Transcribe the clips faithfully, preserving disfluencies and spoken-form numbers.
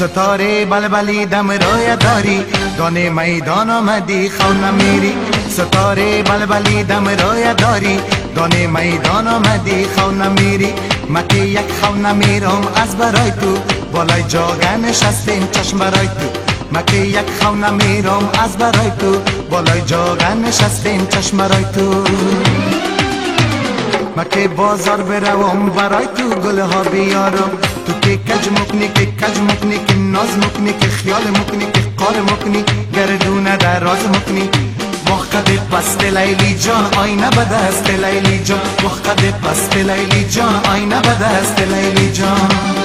ستاره بلبلی دم روی داری، دانه میدان آمدی خو نمیری. ستاره بلبلی دم روی داری، دانه میدان آمدی خو نمیری. مکی یک خو نمیرم از برای تو، بالای جاگه نشستیم چشم برای تو. مکی یک خو نمیرم از برای تو، بالای جاگه نشستیم چشم برای تو. مکی بازار بروم برای تو گلها بیارم، تو که کج مکنی که کج مکنی که ناز مکنی که خیال مکنی که قار مکنی گردونه در راز مکنی. وقت پست لیلی جان آینه به دست لیلی جان، وقت پست لیلی جان آینه به دست لیلی جان.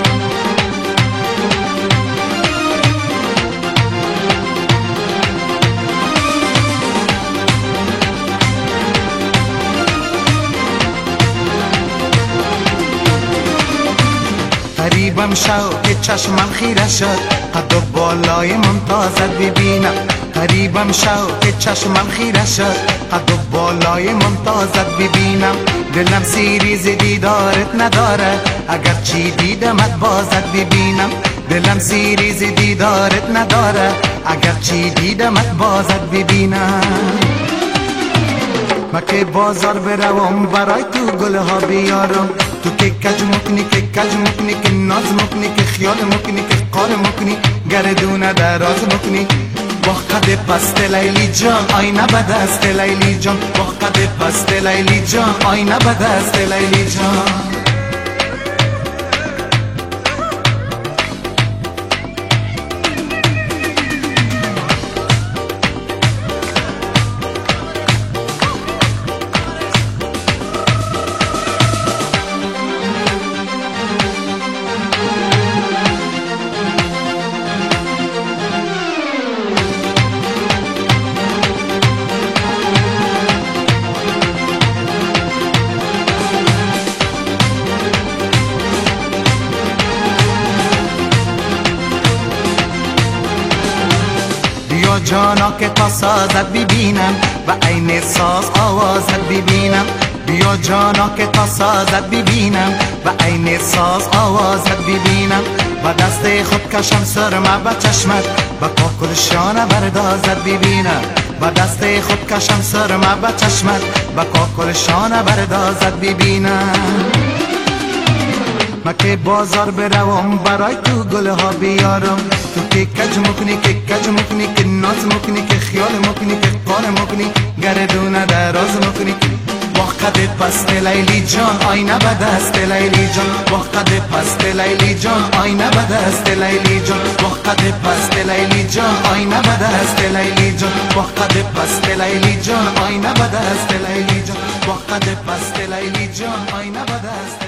قریبم شو که چشمم خیره شد، قد و بالای ممتازت ببینم. قریبم شو که چشمم خیره شد، قد و بالای ممتازت ببینم. دلم سیری ز دیدارت نداره، اگر چی دیدمت بازت ببینم. دلم سیری ز دیدارت نداره، اگر چی دیدمت بازت ببینم. مکی بازار بروم برای تو گلها بیارم، تو که کج مکنی که کج مکنی که ناز مکنی که خیال مکنی که قار مکنی گردونه دراز مکنی. وقت پست لیلی جان آینه به دست لیلی جان، وقت پست لیلی جان آینه به دست لیلی جان. بیا جانا که تا سازت ببینم و عین ساز آوازت ببینم. بیا جانا که تا سازت ببینم و عین ساز آوازت ببینم. با دست خود کشم سرمه به چشمت، با کاکل شانه بردازت ببینم. با دست خود کشم سرمه به چشمت، با کاکل شانه بردازت ببینم. مکی بازار بروم برای تو گلها بیارم، تو که کج مکنی که کج مکنی که ناز مکنی که خیال مکنی که قار مکنی گردونه دراز مکنی. وقت پست لیلی جان آینه به دست لیلی جان، وقت پست لیلی جان آینه به دست لیلی جان، وقت پست لیلی جان آینه به دست لیلی جان، وقت پست لیلی جان آینه به دست لیلی جان، وقت پست لیلی جان آینه به دست